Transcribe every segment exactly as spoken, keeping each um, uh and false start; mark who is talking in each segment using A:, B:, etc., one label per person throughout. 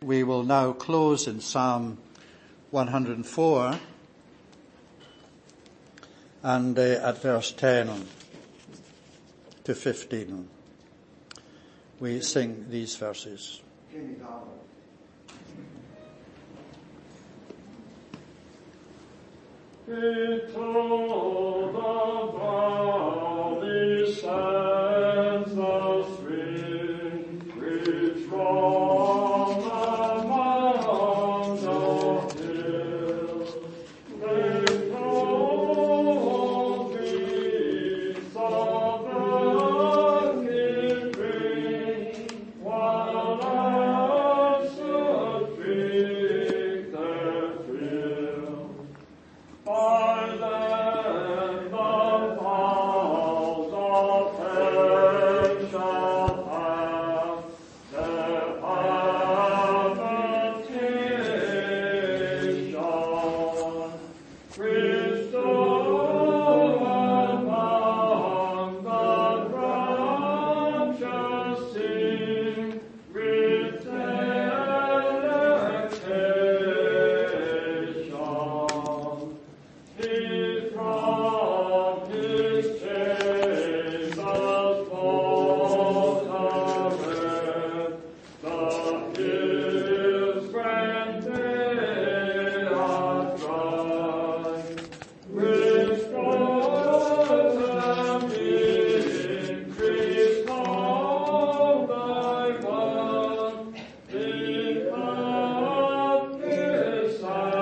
A: we will now close in Psalm one hundred four and uh, at verse ten to fifteen. We sing these verses.
B: Into the valley sands the stream which from among the hills they flow beneath the burning green, while I should drink their fill. By them the fowls of heaven shall pass, their habitation, which stood among the branches sing with delectation. He from his chambers watereth the hills when they are dry, which goes and increase all thy word, because is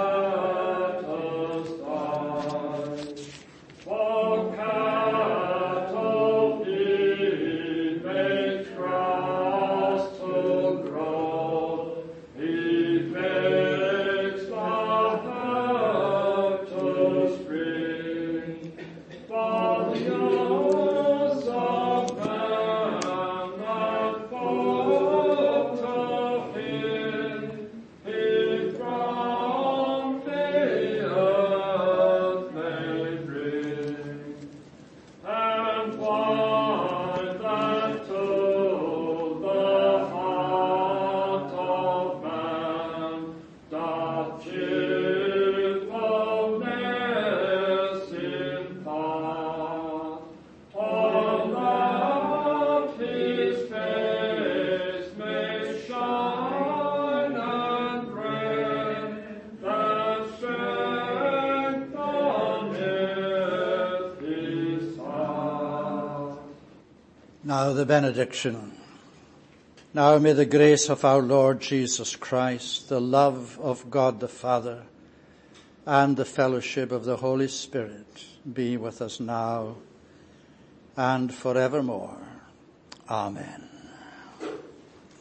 B: satisfied. For cattle he makes grass to grow, he makes the herb to spring, but the hours of man that fall to him, he from the earth may bring. And wine that to the heart of man doth cheerfulness impart, all that his face may shine and bring, that strengtheneth his heart.
A: Now the benediction. Now may the grace of our Lord Jesus Christ, the love of God the Father, and the fellowship of the Holy Spirit be with us now and forevermore. Amen.